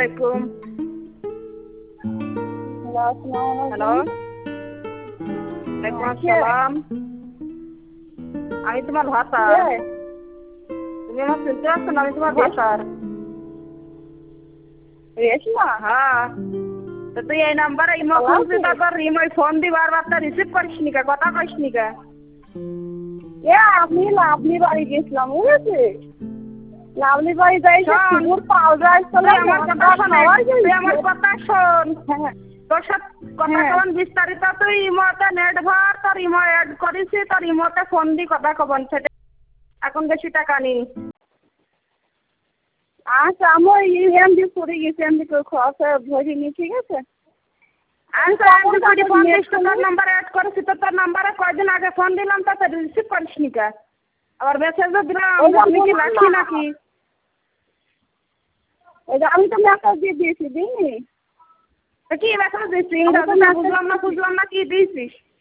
আলাইকুম। হ্যালো, ওয়ালাইকুম আসসালাম। আমি তোমার ভাতার। তুমি আমার চিনতে পারছো না? আমি তোমার ভাতার। রেশমা? হ্যাঁ। তো তুই এই নাম্বারে ইমো খুলছি, তারপর ইমোয় ফোন দি বারবার, তা রিসিভ করিস নি কা, কথা কইস নি কা? আমি লাভলি বাড়ি গেছিলাম, বুঝেছি। লাভলি বাড়ি যাই কুকুর পাউডার তুই আমার কথা শোন, তুই আমার কথা শোন। তোর সাথে কথা কন বিস্তারিত। তুই ইমোতে নেট ভর, তোর ইমো অ্যাড করিস, তোর ইমোতে ফোন দি কথা কবন, সেটা এখন বেশি টাকা নি। আচ্ছা, আমি এমডি করে গেছি, এমডি করে খরচা ধরিনি, ঠিক আছে। ফোন দিস, তোর নাম্বার অ্যাড করেছি, তো তোর নাম্বারে কয়দিন আগে ফোন দিলাম, তো রিসিভ করিস নি কা? আবার মেসেজও দিলাম, আমি কি রাখি নাকি? আমি তো মেসেজ দিয়ে দিয়েছি, দিইনি? কি মেসেজ দিচ্ছিস? বুঝলাম না কি দিয়েছিস?